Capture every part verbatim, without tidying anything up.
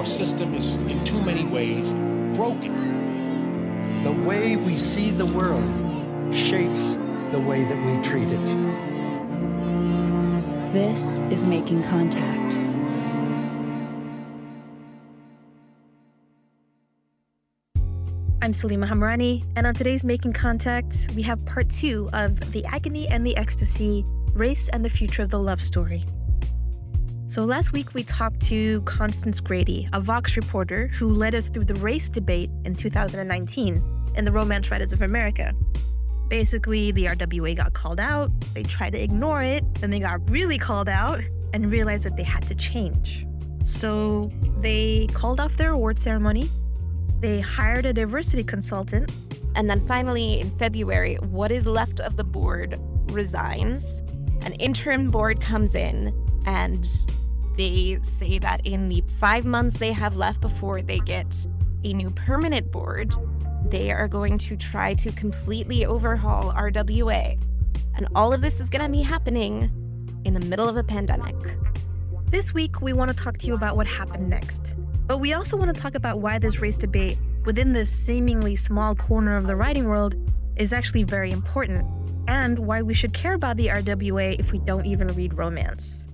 system is, in too many ways, broken. The way we see the world shapes the way that we treat it. This is Making Contact. I'm Salima Hamrani, and on today's Making Contact, we have part two of The Agony and the Ecstasy, Race and the Future of the Love Story. So last week we talked to Constance Grady, a Vox reporter who led us through the race debate in two thousand nineteen in the Romance Writers of America. Basically, the R W A got called out, they tried to ignore it, then they got really called out and realized that they had to change. So they called off their award ceremony, they hired a diversity consultant. And then finally, in February, what is left of the board resigns. An interim board comes in, and they say that in the five months they have left before they get a new permanent board, they are going to try to completely overhaul R W A. And all of this is going to be happening in the middle of a pandemic. This week, we want to talk to you about what happened next. But we also want to talk about why this race debate within this seemingly small corner of the writing world is actually very important, and why we should care about the R W A if we don't even read romance.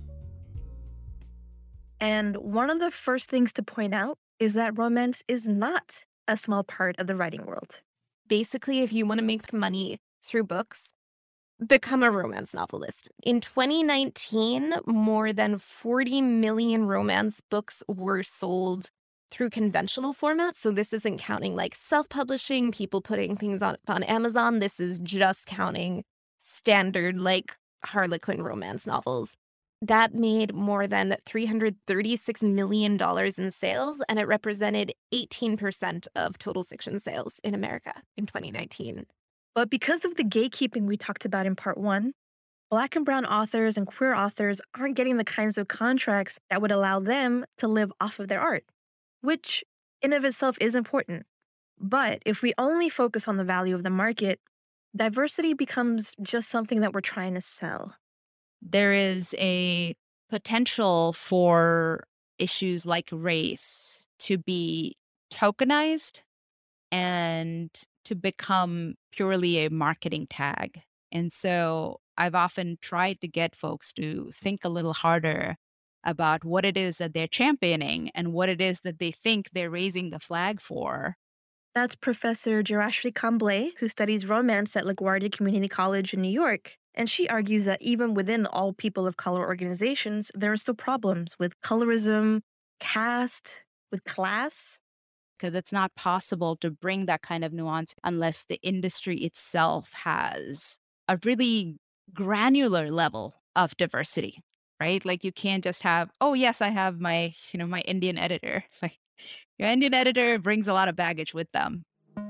And one of the first things to point out is that romance is not a small part of the writing world. Basically, if you want to make money through books, become a romance novelist. In twenty nineteen, more than forty million romance books were sold through conventional formats. So this isn't counting like self-publishing, people putting things on, on Amazon. This is just counting standard like Harlequin romance novels. That made more than three hundred thirty-six million dollars in sales, and it represented eighteen percent of total fiction sales in America in twenty nineteen. But because of the gatekeeping we talked about in part one, Black and brown authors and queer authors aren't getting the kinds of contracts that would allow them to live off of their art, which in of itself is important. But if we only focus on the value of the market, diversity becomes just something that we're trying to sell. There is a potential for issues like race to be tokenized and to become purely a marketing tag. And so I've often tried to get folks to think a little harder about what it is that they're championing and what it is that they think they're raising the flag for. That's Professor Jarashri Kamble, who studies romance at LaGuardia Community College in New York. And she argues that even within all people of color organizations, there are still problems with colorism, caste, with class. Because it's not possible to bring that kind of nuance unless the industry itself has a really granular level of diversity, right? Like you can't just have, oh yes, I have my, you know, my Indian editor. Like your Indian editor brings a lot of baggage with them.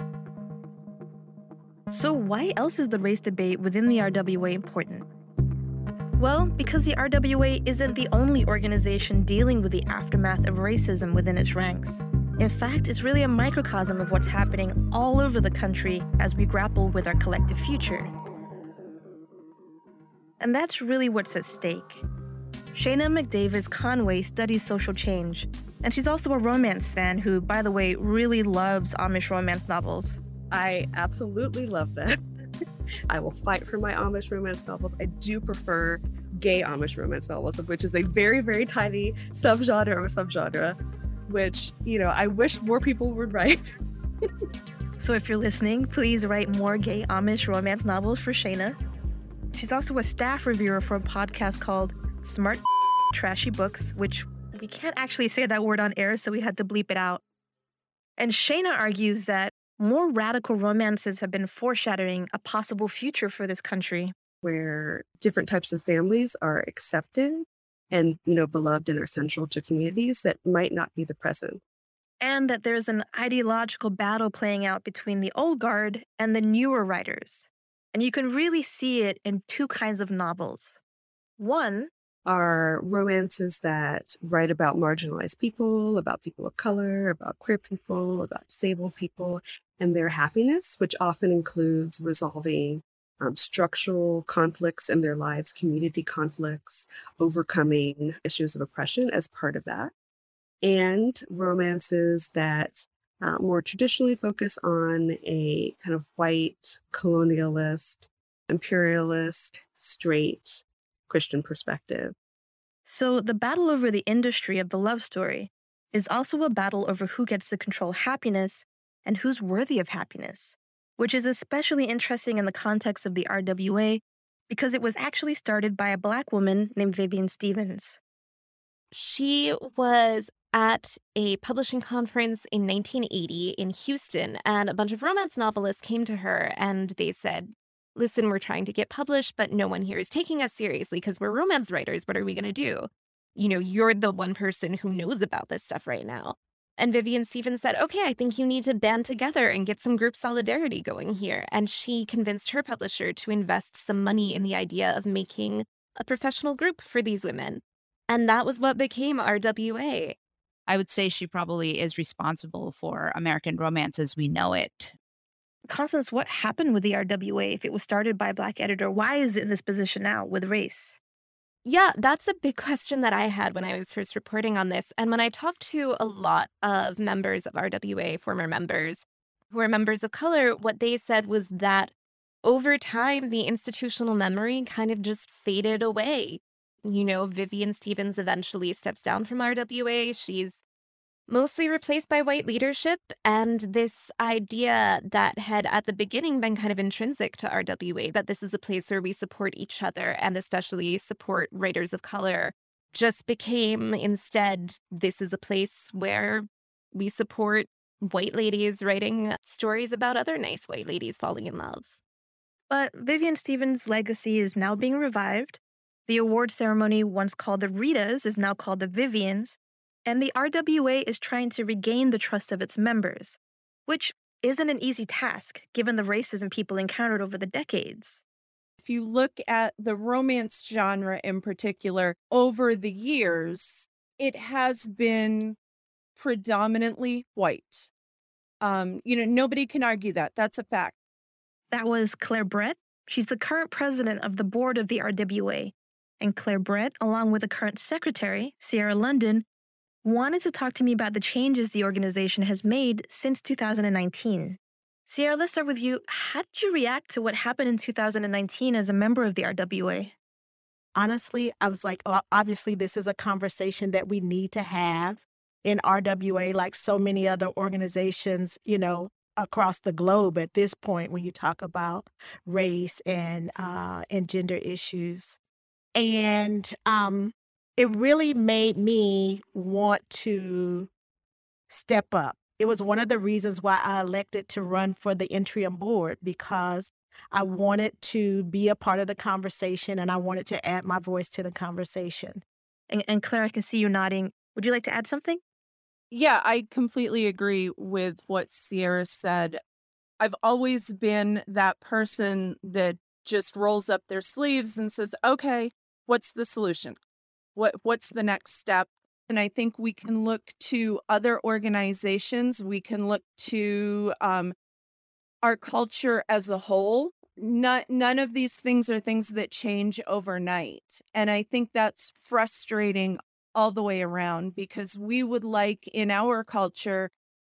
So why else is the race debate within the R W A important? Well, because the R W A isn't the only organization dealing with the aftermath of racism within its ranks. In fact, it's really a microcosm of what's happening all over the country as we grapple with our collective future. And that's really what's at stake. Shayna McDavis Conway studies social change, and she's also a romance fan who, by the way, really loves Amish romance novels. I absolutely love them. I will fight for my Amish romance novels. I do prefer gay Amish romance novels, which is a very, very tiny subgenre of a subgenre, which, you know, I wish more people would write. So if you're listening, please write more gay Amish romance novels for Shayna. She's also a staff reviewer for a podcast called Smart Trashy Books, which we can't actually say that word on air, so we had to bleep it out. And Shayna argues that more radical romances have been foreshadowing a possible future for this country, where different types of families are accepted and, you know, beloved and are central to communities that might not be the present. And that there's an ideological battle playing out between the old guard and the newer writers. And you can really see it in two kinds of novels. One are romances that write about marginalized people, about people of color, about queer people, about disabled people, and their happiness, which often includes resolving um, structural conflicts in their lives, community conflicts, overcoming issues of oppression as part of that. and romances that uh, more traditionally focus on a kind of white, colonialist, imperialist, straight Christian perspective. So the battle over the industry of the love story is also a battle over who gets to control happiness and who's worthy of happiness, which is especially interesting in the context of the R W A because it was actually started by a Black woman named Vivian Stevens. She was at a publishing conference in nineteen eighty in Houston, and a bunch of romance novelists came to her and they said, listen, we're trying to get published, but no one here is taking us seriously because we're romance writers. What are we going to do? You know, you're the one person who knows about this stuff right now. And Vivian Stevens said, okay, I think you need to band together and get some group solidarity going here. And she convinced her publisher to invest some money in the idea of making a professional group for these women. And that was what became R W A. I would say she probably is responsible for American romance as we know it. Constance, what happened with the R W A if it was started by a Black editor? Why is it in this position now with race? Yeah, that's a big question that I had when I was first reporting on this. And when I talked to a lot of members of R W A, former members who are members of color, what they said was that over time, the institutional memory kind of just faded away. You know, Vivian Stevens eventually steps down from R W A. She's mostly replaced by white leadership. And this idea that had at the beginning been kind of intrinsic to R W A, that this is a place where we support each other and especially support writers of color, just became instead, this is a place where we support white ladies writing stories about other nice white ladies falling in love. But Vivian Stevens' legacy is now being revived. The award ceremony, once called the Ritas, is now called the Vivians. And the R W A is trying to regain the trust of its members, which isn't an easy task given the racism people encountered over the decades. If you look at the romance genre in particular, over the years, it has been predominantly white. Um, you know, nobody can argue that. That's a fact. That was Claire Brett. She's the current president of the board of the R W A. And Claire Brett, along with the current secretary, Sierra London, wanted to talk to me about the changes the organization has made since two thousand nineteen. Sierra, let's start with you. How did you react to what happened in two thousand nineteen as a member of the R W A? Honestly, I was like, oh, obviously, this is a conversation that we need to have in R W A, like so many other organizations, you know, across the globe at this point when you talk about race and uh, and gender issues. And um it really made me want to step up. It was one of the reasons why I elected to run for the interim board, because I wanted to be a part of the conversation and I wanted to add my voice to the conversation. And, and Claire, I can see you nodding. Would you like to add something? Yeah, I completely agree with what Sierra said. I've always been that person that just rolls up their sleeves and says, okay, what's the solution? What what's the next step? And I think we can look to other organizations. We can look to um, our culture as a whole. Not, none of these things are things that change overnight. And I think that's frustrating all the way around, because we would like in our culture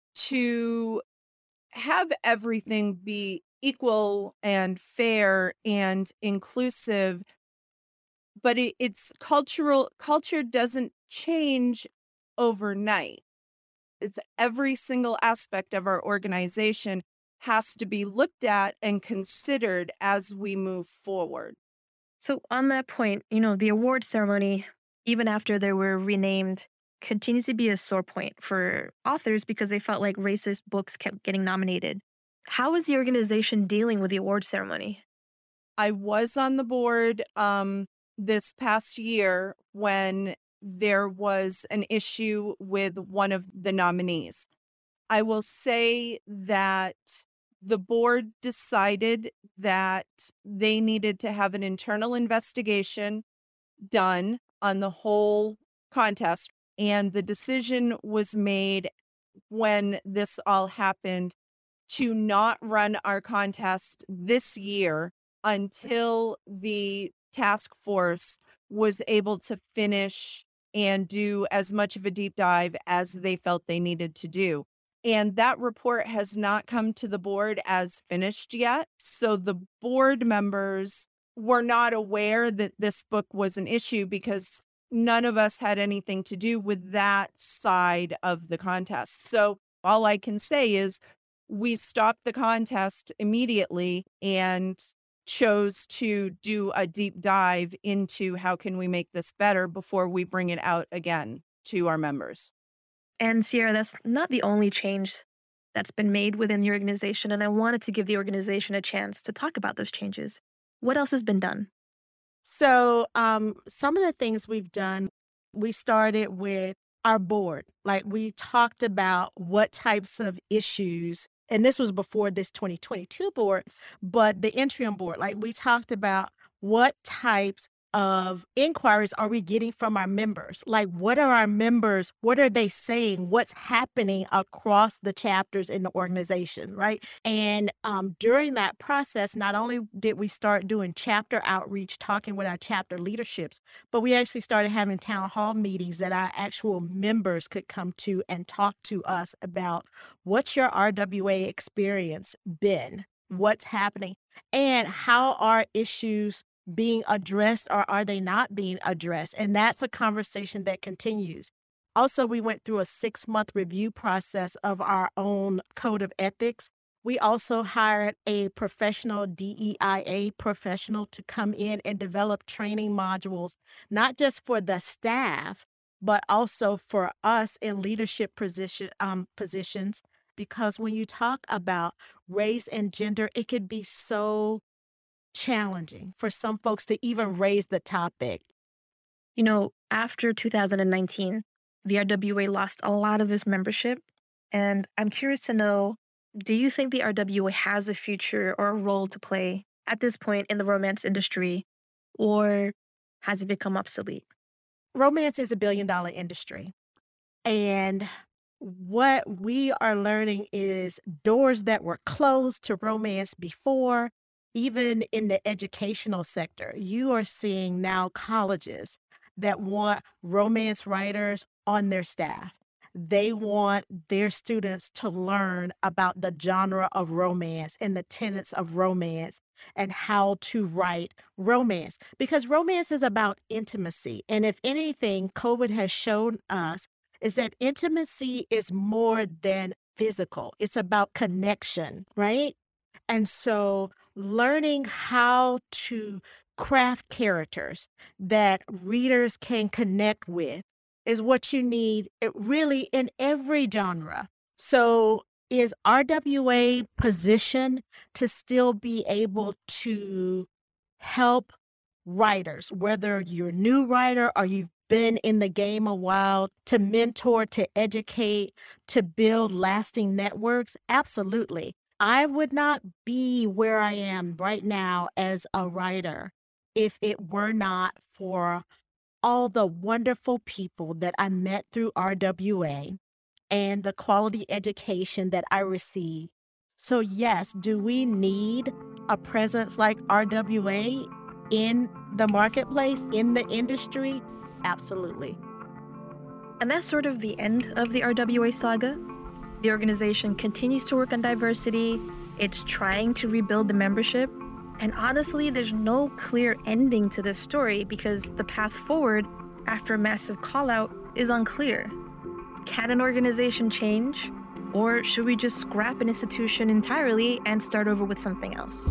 to have everything be equal and fair and inclusive. But it, it's cultural, culture doesn't change overnight. It's every single aspect of our organization has to be looked at and considered as we move forward. So on that point, you know, the award ceremony, even after they were renamed, continues to be a sore point for authors because they felt like racist books kept getting nominated. How is the organization dealing with the award ceremony? I was on the board um, this past year when there was an issue with one of the nominees. I will say that the board decided that they needed to have an internal investigation done on the whole contest. And the decision was made when this all happened to not run our contest this year until the task force was able to finish and do as much of a deep dive as they felt they needed to do. And that report has not come to the board as finished yet. So the board members were not aware that this book was an issue because none of us had anything to do with that side of the contest. So all I can say is we stopped the contest immediately and chose to do a deep dive into how can we make this better before we bring it out again to our members. And Sierra, that's not the only change that's been made within the organization, and I wanted to give the organization a chance to talk about those changes. What else has been done? So um, some of the things we've done, we started with our board. Like we talked about what types of issues, and this was before this twenty twenty-two board, but the interim board, like we talked about what types of inquiries are we getting from our members? Like, what are our members? What are they saying? What's happening across the chapters in the organization, right? And um, during that process, not only did we start doing chapter outreach, talking with our chapter leaderships, but we actually started having town hall meetings that our actual members could come to and talk to us about what's your R W A experience been? What's happening? And how are issues being addressed or are they not being addressed? And that's a conversation that continues. Also, we went through a six-month review process of our own code of ethics. We also hired a professional D E I A professional to come in and develop training modules, not just for the staff, but also for us in leadership position, um, positions. Because when you talk about race and gender, it could be so challenging for some folks to even raise the topic. You know, after two thousand nineteen, the R W A lost a lot of its membership. And I'm curious to know, do you think the R W A has a future or a role to play at this point in the romance industry, or has it become obsolete? Romance is a billion dollar industry. And what we are learning is doors that were closed to romance before, even in the educational sector, you are seeing now colleges that want romance writers on their staff. They want their students to learn about the genre of romance and the tenets of romance and how to write romance. Because romance is about intimacy. And if anything, COVID has shown us is that intimacy is more than physical. It's about connection, right? And so learning how to craft characters that readers can connect with is what you need it really in every genre. So is R W A positioned to still be able to help writers, whether you're a new writer or you've been in the game a while, to mentor, to educate, to build lasting networks? Absolutely. I would not be where I am right now as a writer if it were not for all the wonderful people that I met through R W A and the quality education that I received. So yes, do we need a presence like R W A in the marketplace, in the industry? Absolutely. And that's sort of the end of the R W A saga. The organization continues to work on diversity. It's trying to rebuild the membership. And honestly, there's no clear ending to this story because the path forward after a massive call out is unclear. Can an organization change? Or should we just scrap an institution entirely and start over with something else?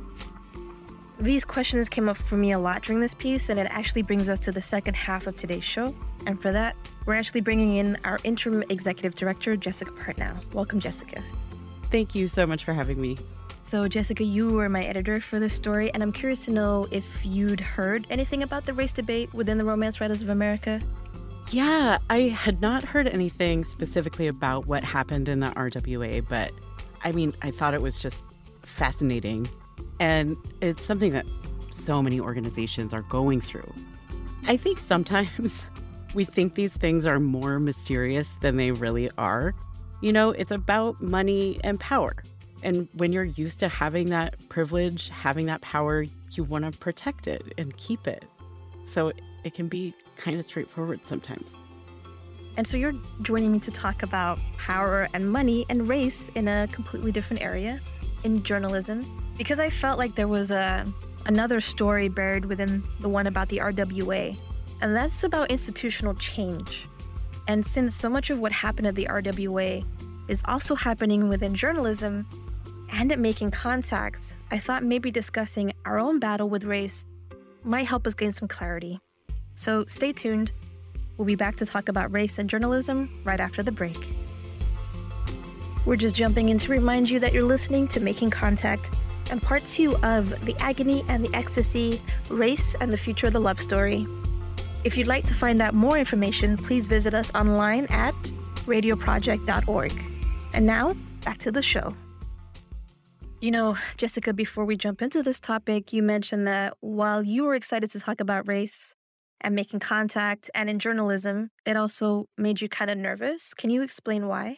These questions came up for me a lot during this piece, and it actually brings us to the second half of today's show. And for that, we're actually bringing in our interim executive director, Jessica Partnow. Welcome, Jessica. Thank you so much for having me. So, Jessica, you were my editor for this story, and I'm curious to know if you'd heard anything about the race debate within the Romance Writers of America. Yeah, I had not heard anything specifically about what happened in the R W A, but I mean, I thought it was just fascinating. And it's something that so many organizations are going through. I think sometimes we think these things are more mysterious than they really are. You know, it's about money and power. And when you're used to having that privilege, having that power, you want to protect it and keep it. So it can be kind of straightforward sometimes. And so you're joining me to talk about power and money and race in a completely different area, in journalism, because I felt like there was a another story buried within the one about the R W A, and that's about institutional change. And since so much of what happened at the R W A is also happening within journalism and at Making Contact, I thought maybe discussing our own battle with race might help us gain some clarity. So stay tuned. We'll be back to talk about race and journalism right after the break. We're just jumping in to remind you that you're listening to Making Contact and part two of The Agony and the Ecstasy, Race and the Future of the Love Story. If you'd like to find out more information, please visit us online at radio project dot org. And now, back to the show. You know, Jessica, before we jump into this topic, you mentioned that while you were excited to talk about race and Making Contact and in journalism, it also made you kind of nervous. Can you explain why?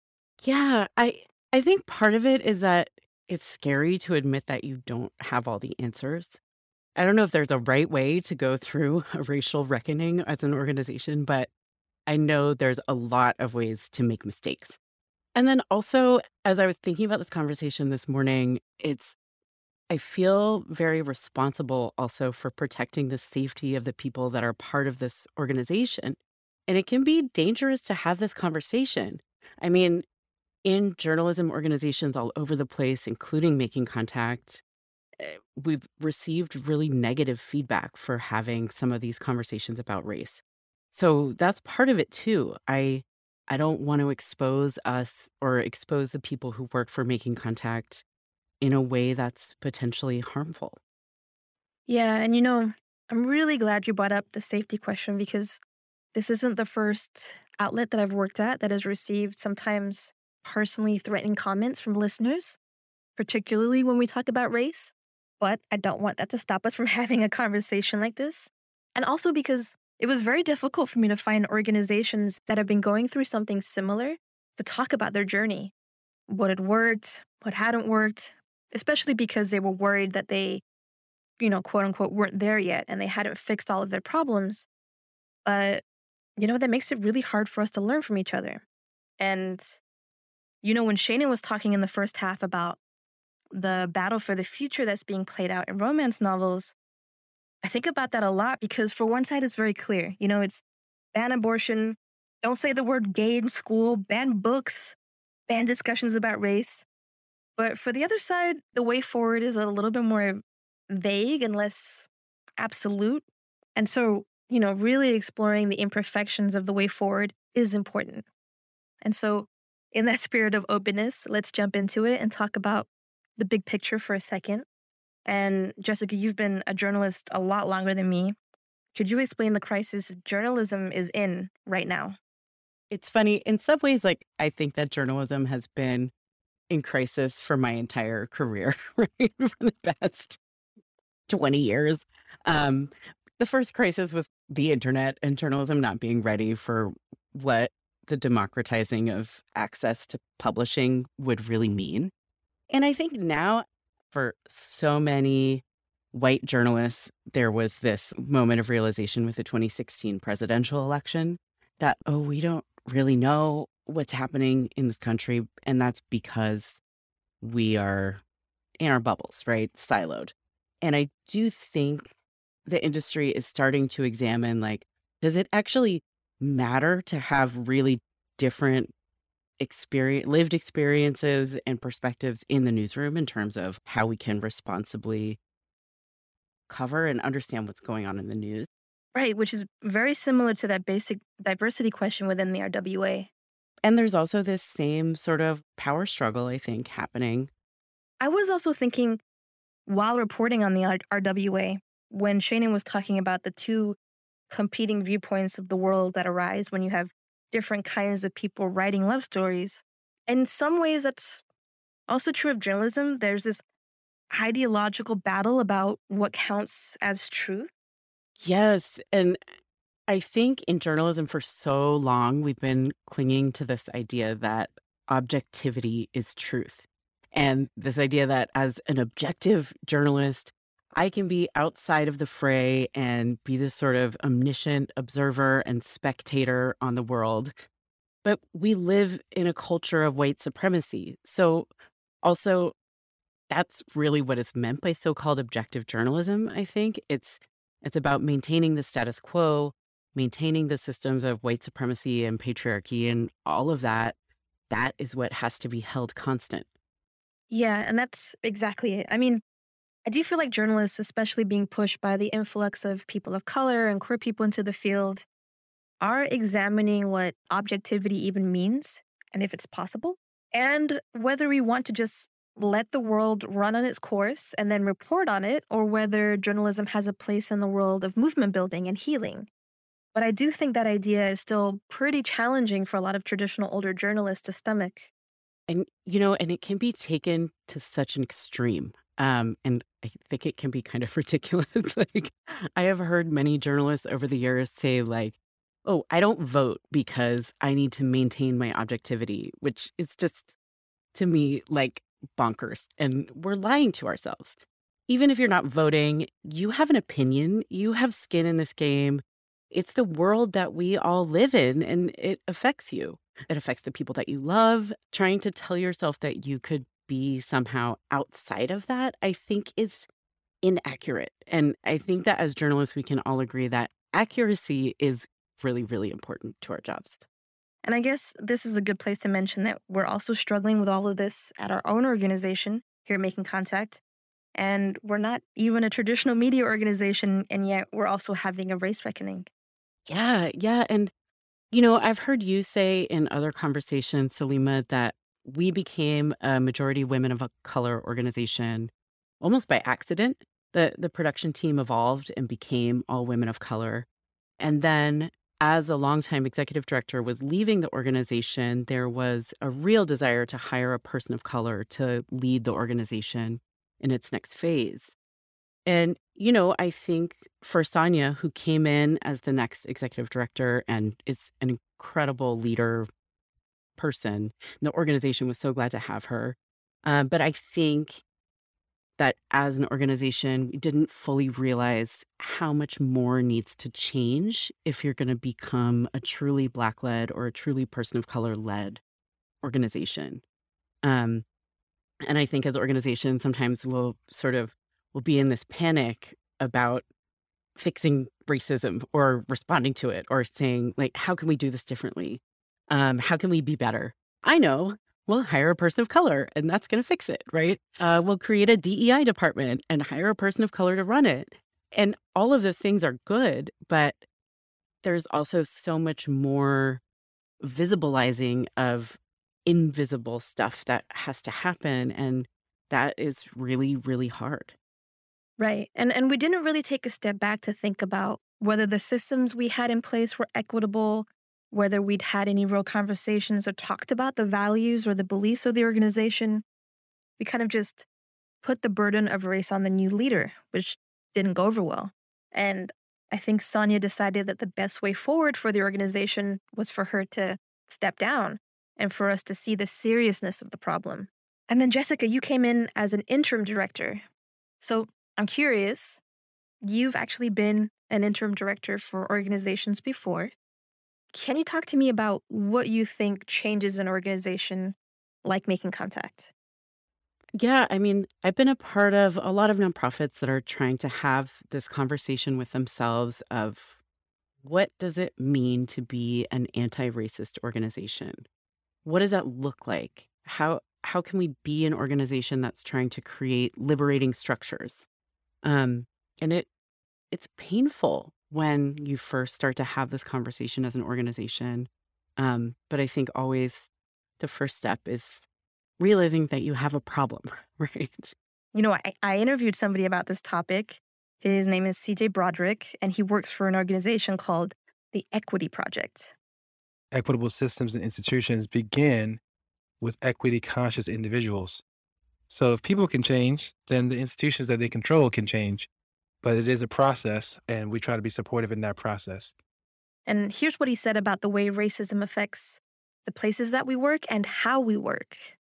Yeah, I I think part of it is that it's scary to admit that you don't have all the answers. I don't know if there's a right way to go through a racial reckoning as an organization, but I know there's a lot of ways to make mistakes. And then also, as I was thinking about this conversation this morning, it's I feel very responsible also for protecting the safety of the people that are part of this organization. And it can be dangerous to have this conversation. I mean, in journalism organizations all over the place, including Making Contact, eh, we've received really negative feedback for having some of these conversations about race. So that's part of it too. I I don't want to expose us or expose the people who work for Making Contact in a way that's potentially harmful. Yeah, and you know, I'm really glad you brought up the safety question because this isn't the first outlet that I've worked at that has received sometimes personally threatening comments from listeners, particularly when we talk about race. But I don't want that to stop us from having a conversation like this. And also because it was very difficult for me to find organizations that have been going through something similar to talk about their journey, what had worked, what hadn't worked, especially because they were worried that they, you know, quote unquote, weren't there yet and they hadn't fixed all of their problems. But, you know, that makes it really hard for us to learn from each other. And, you know, when Shannon was talking in the first half about the battle for the future that's being played out in romance novels, I think about that a lot because for one side, it's very clear. You know, it's ban abortion, don't say the word gay in school, ban books, ban discussions about race. But for the other side, the way forward is a little bit more vague and less absolute. And so, you know, really exploring the imperfections of the way forward is important. And so in that spirit of openness, let's jump into it and talk about the big picture for a second. And Jessica, you've been a journalist a lot longer than me. Could you explain the crisis journalism is in right now? It's funny. In some ways, like, I think that journalism has been in crisis for my entire career, right? For the past twenty years. Um, the first crisis was the internet and journalism not being ready for what the democratizing of access to publishing would really mean. And I think now, for so many white journalists, there was this moment of realization with the twenty sixteen presidential election that, oh, we don't really know what's happening in this country. And that's because we are in our bubbles, right? Siloed. And I do think the industry is starting to examine, like, does it actually matter to have really different experience, lived experiences and perspectives in the newsroom in terms of how we can responsibly cover and understand what's going on in the news? Right, which is very similar to that basic diversity question within the R W A. And there's also this same sort of power struggle, I think, happening. I was also thinking while reporting on the R- RWA, when Shannon was talking about the two competing viewpoints of the world that arise when you have different kinds of people writing love stories. In some ways, that's also true of journalism. There's this ideological battle about what counts as truth. Yes. And I think in journalism for so long, we've been clinging to this idea that objectivity is truth. And this idea that as an objective journalist, I can be outside of the fray and be this sort of omniscient observer and spectator on the world. But we live in a culture of white supremacy. So also, that's really what is meant by so-called objective journalism, I think. It's it's about maintaining the status quo, maintaining the systems of white supremacy and patriarchy and all of that. That is what has to be held constant. Yeah, and that's exactly it. I mean, I do feel like journalists, especially being pushed by the influx of people of color and queer people into the field, are examining what objectivity even means and if it's possible, and whether we want to just let the world run on its course and then report on it, or whether journalism has a place in the world of movement building and healing. But I do think that idea is still pretty challenging for a lot of traditional older journalists to stomach. And, you know, and it can be taken to such an extreme. Um, and I think it can be kind of ridiculous. Like, I have heard many journalists over the years say, like, oh, I don't vote because I need to maintain my objectivity, which is just, to me, like bonkers. And we're lying to ourselves. Even if you're not voting, you have an opinion, you have skin in this game. It's the world that we all live in, and it affects you. It affects the people that you love. Trying to tell yourself that you could be somehow outside of that, I think is inaccurate. And I think that as journalists, we can all agree that accuracy is really, really important to our jobs. And I guess this is a good place to mention that we're also struggling with all of this at our own organization here at Making Contact. And we're not even a traditional media organization, and yet we're also having a race reckoning. Yeah, yeah. And, you know, I've heard you say in other conversations, Salima, that we became a majority women of a color organization almost by accident. The, the production team evolved and became all women of color. And then as a longtime executive director was leaving the organization, there was a real desire to hire a person of color to lead the organization in its next phase. And, you know, I think for Sonia, who came in as the next executive director and is an incredible leader person, the organization was so glad to have her. Um, but I think that as an organization, we didn't fully realize how much more needs to change if you're going to become a truly Black-led or a truly person of color-led organization. Um, and I think as organizations, sometimes we'll sort of we'll be in this panic about fixing racism or responding to it or saying, like, how can we do this differently? Um, how can we be better? I know. We'll hire a person of color and that's going to fix it, right? Uh, we'll create a D E I department and hire a person of color to run it. And all of those things are good, but there's also so much more visibilizing of invisible stuff that has to happen. And that is really, really hard. Right. And and we didn't really take a step back to think about whether the systems we had in place were equitable, whether we'd had any real conversations or talked about the values or the beliefs of the organization. We kind of just put the burden of race on the new leader, which didn't go over well. And I think Sonia decided that the best way forward for the organization was for her to step down and for us to see the seriousness of the problem. And then, Jessica, you came in as an interim director. So I'm curious, you've actually been an interim director for organizations before. Can you talk to me about what you think changes an organization like Making Contact? Yeah, I mean, I've been a part of a lot of nonprofits that are trying to have this conversation with themselves of what does it mean to be an anti-racist organization? What does that look like? How how can we be an organization that's trying to create liberating structures? Um, and it it's painful when you first start to have this conversation as an organization. Um, but I think always the first step is realizing that you have a problem, right? You know, I, I interviewed somebody about this topic. His name is C J Broderick, and he works for an organization called the Equity Project. Equitable systems and institutions begin with equity-conscious individuals. So if people can change, then the institutions that they control can change. But it is a process, and we try to be supportive in that process. And here's what he said about the way racism affects the places that we work and how we work.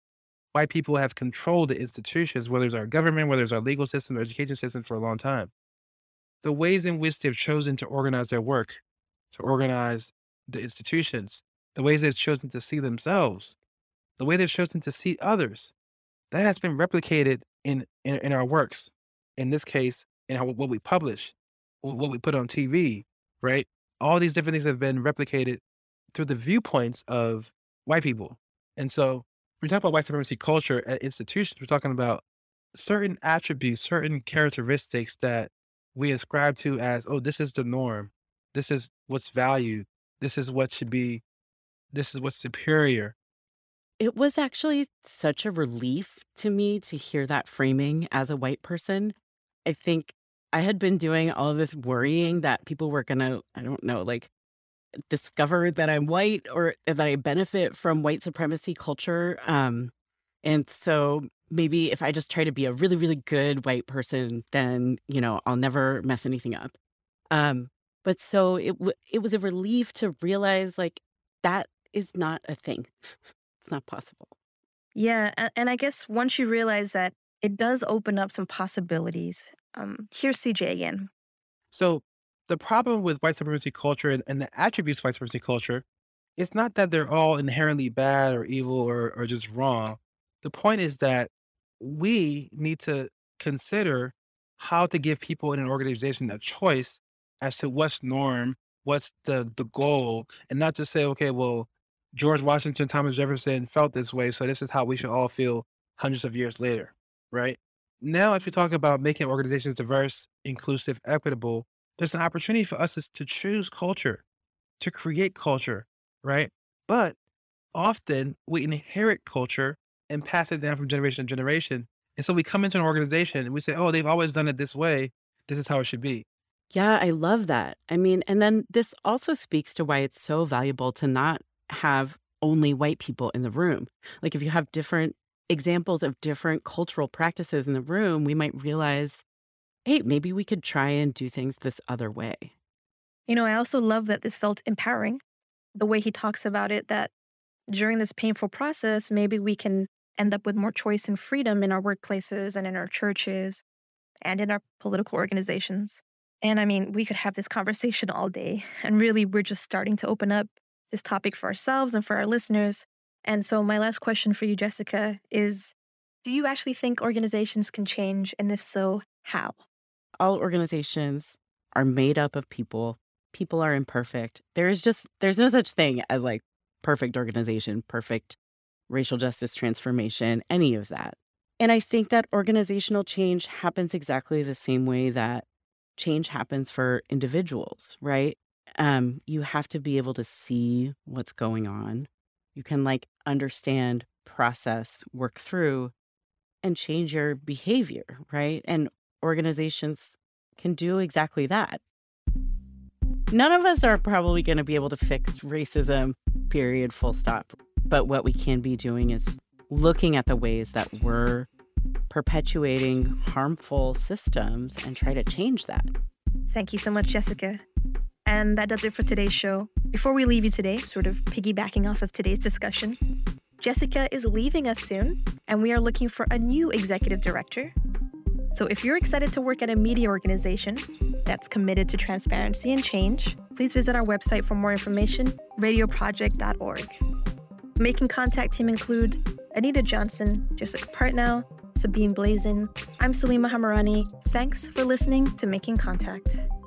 white people have controlled the institutions, whether it's our government, whether it's our legal system, or education system for a long time. The ways in which they've chosen to organize their work, to organize the institutions, the ways they've chosen to see themselves, the way they've chosen to see others, that has been replicated in, in, in our works. In this case, in how, what we publish, what we put on T V, right? All these different things have been replicated through the viewpoints of white people. And so when we talk about white supremacy culture at institutions, we're talking about certain attributes, certain characteristics that we ascribe to as, oh, this is the norm. This is what's valued. This is what should be, this is what's superior. It was actually such a relief to me to hear that framing as a white person. I think I had been doing all of this worrying that people were going to, I don't know, like discover that I'm white or that I benefit from white supremacy culture. Um, and so maybe if I just try to be a really, really good white person, then, you know, I'll never mess anything up. Um, but so it w- it was a relief to realize like that is not a thing. It's not possible. Yeah, and, and I guess once you realize that, it does open up some possibilities. Um, here's C J again. So the problem with white supremacy culture and, and the attributes of white supremacy culture, it's not that they're all inherently bad or evil or, or just wrong. The point is that we need to consider how to give people in an organization a choice as to what's norm, what's the, the goal, and not just say, okay, well, George Washington, Thomas Jefferson felt this way, so this is how we should all feel hundreds of years later, right? Now, if you talk about making organizations diverse, inclusive, equitable, there's an opportunity for us to choose culture, to create culture, right? But often we inherit culture and pass it down from generation to generation. And so we come into an organization and we say, oh, they've always done it this way. This is how it should be. Yeah, I love that. I mean, and then this also speaks to why it's so valuable to not have only white people in the room. Like if you have different examples of different cultural practices in the room, we might realize, hey, maybe we could try and do things this other way. You know, I also love that this felt empowering, the way he talks about it, that during this painful process, maybe we can end up with more choice and freedom in our workplaces and in our churches and in our political organizations. And I mean, we could have this conversation all day. And really, we're just starting to open up this topic for ourselves and for our listeners. And so my last question for you, Jessica, is do you actually think organizations can change? And if so, how? All organizations are made up of people. People are imperfect. There is just, there's no such thing as like perfect organization, perfect racial justice transformation, any of that. And I think that organizational change happens exactly the same way that change happens for individuals, right? Um, you have to be able to see what's going on. You can like understand, process, work through, and change your behavior, right? And organizations can do exactly that. None of us are probably going to be able to fix racism, period, full stop. But what we can be doing is looking at the ways that we're perpetuating harmful systems and try to change that. Thank you so much, Jessica. And that does it for today's show. Before we leave you today, sort of piggybacking off of today's discussion, Jessica is leaving us soon, and we are looking for a new executive director. So if you're excited to work at a media organization that's committed to transparency and change, please visit our website for more information, radio project dot org. Making Contact team includes Anita Johnson, Jessica Partnow, Sabine Blazin. I'm Salima Hamirani. Thanks for listening to Making Contact.